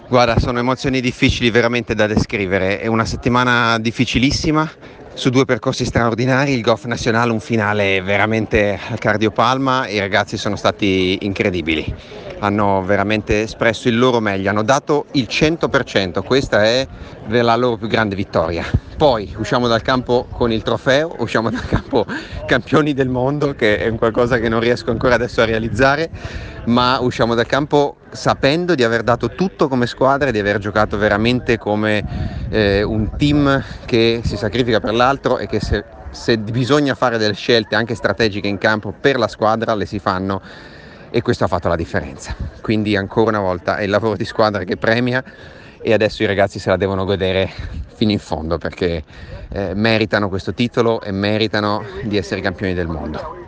Guarda, sono emozioni difficili veramente da descrivere, è una settimana difficilissima su due percorsi straordinari, il Golf Nazionale, un finale veramente al cardiopalma, i ragazzi sono stati incredibili, hanno veramente espresso il loro meglio, hanno dato il 100%, questa è la loro più grande vittoria. Poi usciamo dal campo con il trofeo, usciamo dal campo campioni del mondo, che è un qualcosa che non riesco ancora adesso a realizzare, ma usciamo dal campo sapendo di aver dato tutto come squadra e di aver giocato veramente come un team che si sacrifica per l'altro e che se bisogna fare delle scelte anche strategiche in campo per la squadra le si fanno, e questo ha fatto la differenza. Quindi ancora una volta è il lavoro di squadra che premia e adesso i ragazzi se la devono godere fino in fondo perché meritano questo titolo e meritano di essere campioni del mondo.